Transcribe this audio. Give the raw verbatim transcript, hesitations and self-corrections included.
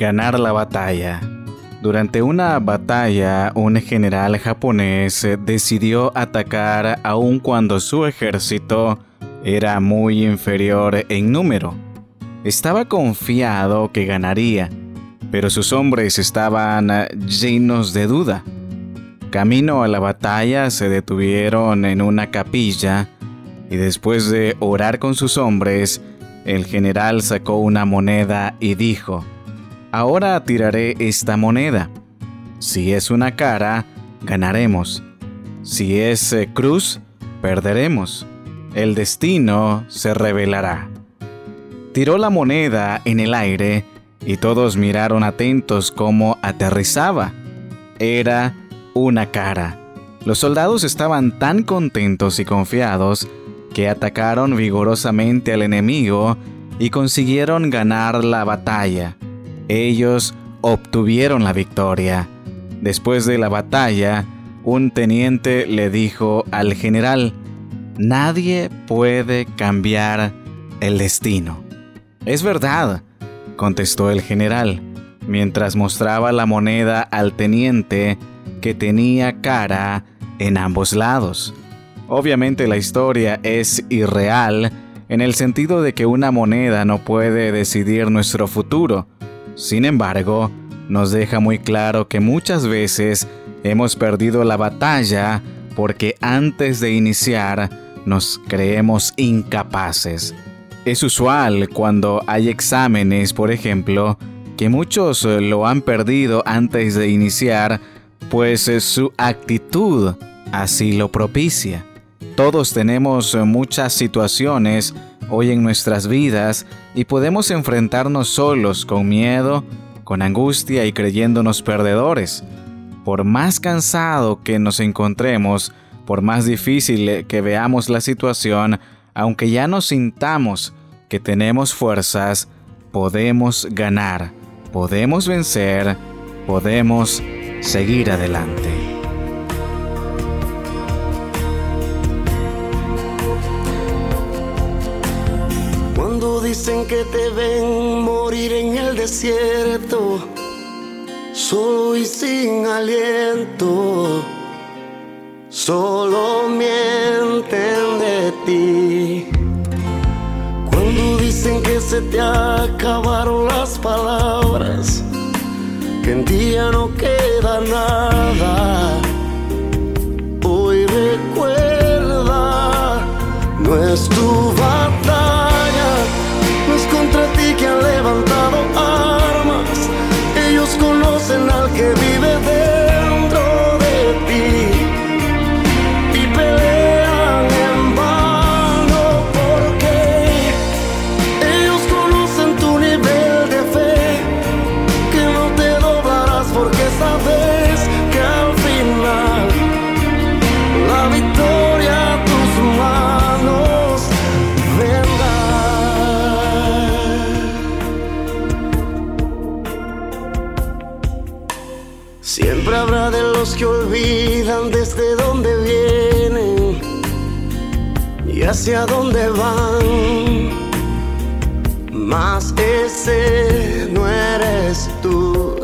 Ganar la batalla. Durante una batalla, un general japonés decidió atacar aun cuando su ejército era muy inferior en número. Estaba confiado que ganaría, pero sus hombres estaban llenos de duda. Camino a la batalla se detuvieron en una capilla y después de orar con sus hombres, el general sacó una moneda y dijo: «Ahora tiraré esta moneda. Si es una cara, ganaremos. Si es eh, cruz, perderemos. El destino se revelará». Tiró la moneda en el aire y todos miraron atentos cómo aterrizaba. Era una cara. Los soldados estaban tan contentos y confiados que atacaron vigorosamente al enemigo y consiguieron ganar la batalla. Ellos obtuvieron la victoria. Después de la batalla, un teniente le dijo al general: «Nadie puede cambiar el destino». «Es verdad», contestó el general, mientras mostraba la moneda al teniente, que tenía cara en ambos lados. Obviamente la historia es irreal en el sentido de que una moneda no puede decidir nuestro futuro. Sin embargo, nos deja muy claro que muchas veces hemos perdido la batalla porque antes de iniciar nos creemos incapaces. Es usual cuando hay exámenes, por ejemplo, que muchos lo han perdido antes de iniciar, pues su actitud así lo propicia. Todos tenemos muchas situaciones hoy en nuestras vidas y podemos enfrentarnos solos, con miedo, con angustia y creyéndonos perdedores. Por más cansado que nos encontremos, por más difícil que veamos la situación, aunque ya nos sintamos que tenemos fuerzas, podemos ganar, podemos vencer, podemos seguir adelante. Cuando dicen que te ven morir en el desierto, solo y sin aliento, solo mienten de ti. Cuando dicen que se te acabaron las palabras, que en ti ya no queda nada, hoy recuerda, no es tu batalla, no es contra ti que han levantado armas. Ellos conocen al que vive dentro de ti y pelean en vano, porque ellos conocen tu nivel de fe, que no te doblarás porque sabes que al final la victoria a tus manos vendrá. Siempre habrá de los que olvidan desde dónde vienen y hacia dónde van, mas ese no eres tú.